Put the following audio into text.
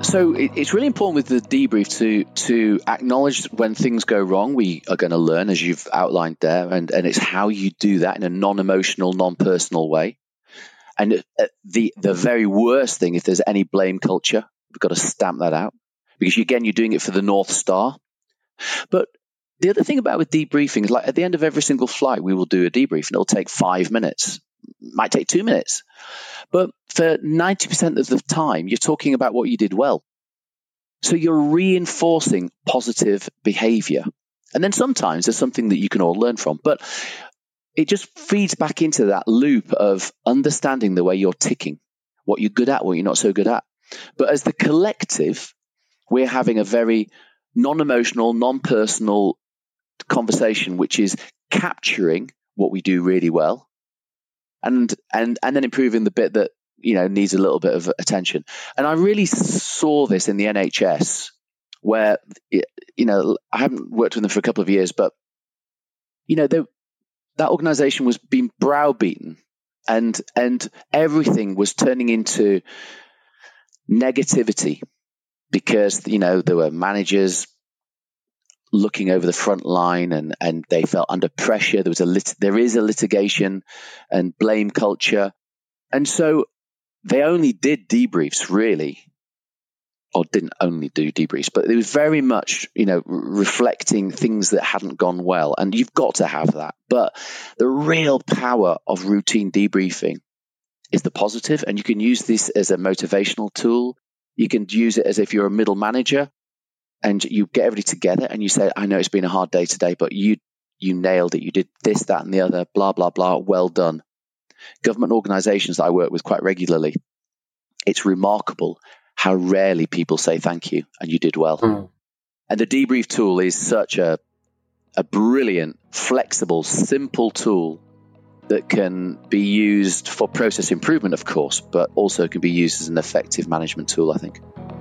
So it's really important with the debrief to acknowledge when things go wrong. We are going to learn, as you've outlined there, and it's how you do that in a non-emotional, non-personal way. And the very worst thing, if there's any blame culture, we've got to stamp that out, because again, you're doing it for the North Star. But the other thing about with debriefing is, like, at the end of every single flight, we will do a debrief, and it'll take 5 minutes, might take 2 minutes. But for 90% of the time, you're talking about what you did well. So you're reinforcing positive behavior. And then sometimes there's something that you can all learn from. But it just feeds back into that loop of understanding the way you're ticking, what you're good at, what you're not so good at. But as the collective, we're having a very non-emotional, non-personal conversation, which is capturing what we do really well, and then improving the bit that, you know, needs a little bit of attention. And I really saw this in the NHS, where, you know, I haven't worked with them for a couple of years, but, you know, that organization was being browbeaten, and everything was turning into negativity, because, you know, there were managers looking over the front line, and they felt under pressure. There is a litigation and blame culture. And so they only did debriefs, really, or didn't only do debriefs, but it was very much, you know, reflecting things that hadn't gone well. And you've got to have that. But the real power of routine debriefing is the positive, and you can use this as a motivational tool. You can use it as if you're a middle manager, and you get everybody together and you say, I know it's been a hard day today, but you nailed it. You did this, that, and the other, blah, blah, blah. Well done. Government organizations that I work with quite regularly, it's remarkable how rarely people say thank you and you did well. And the debrief tool is such a brilliant, flexible, simple tool that can be used for process improvement, of course, but also can be used as an effective management tool, I think.